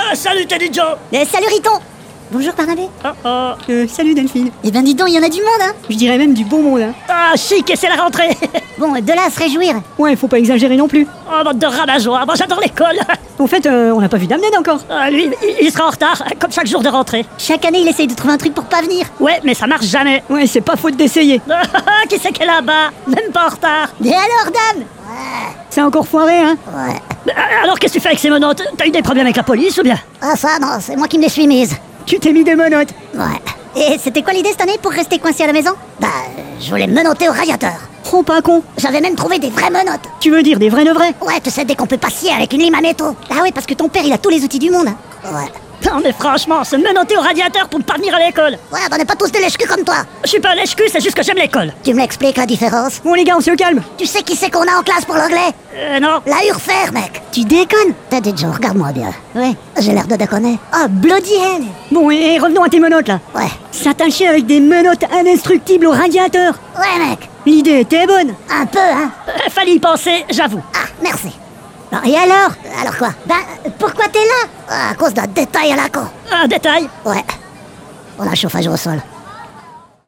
Salut Teddy Joe. Salut Riton. Bonjour Barnabé. Salut Delphine. Eh ben dis donc, il y en a du monde, hein. Je dirais même du bon monde, hein. Ah, chic, et c'est la rentrée. Bon, de là à se réjouir. Ouais, faut pas exagérer non plus. Oh, bande de rabat-joie. Moi, j'adore l'école. Au fait, on n'a pas vu Damned encore. Lui, il sera en retard, comme chaque jour de rentrée. Chaque année, il essaye de trouver un truc pour pas venir. Ouais, mais ça marche jamais. Ouais, c'est pas faute d'essayer. Qui c'est qui est là-bas? Même pas en retard. Et alors, dame? C'est encore foiré, hein. Ouais. Alors, qu'est-ce que tu fais avec ces menottes? T'as eu des problèmes avec la police ou bien? Ah ça, non, c'est moi qui me les suis mises. Tu t'es mis des menottes. Ouais. Et c'était quoi l'idée cette année pour rester coincé à la maison? Bah, je voulais menotter au radiateur. Oh, pas con. J'avais même trouvé des vraies menottes. Tu veux dire des vrais de vrais? Ouais, tu sais, dès qu'on peut pas scier avec une lime à métaux. Ah oui, parce que ton père, il a tous les outils du monde. Ouais. Non, mais franchement, se menotter au radiateur pour ne pas venir à l'école. Ouais, on n'est pas tous des lèche-culs comme toi. Je suis pas un lèche-cul, c'est juste que j'aime l'école. Tu me l'expliques la différence? Bon, les gars, on se calme. Tu sais qui c'est qu'on a en classe pour l'anglais? Non. La Urfer, mec. Tu déconnes? T'as dit Joe, regarde-moi bien. Ouais. J'ai l'air de déconner. Oh, bloody hell. Bon, et revenons à tes menottes, là. Ouais. S'attacher avec des menottes indestructibles au radiateur. Ouais, mec. L'idée était bonne. Un peu, hein. Fallait y penser, j'avoue. Ah, merci. Bon, et alors? Alors quoi? Ben, pourquoi t'es là? À cause d'un détail à la con. Un détail. Ouais. On a le chauffage au sol.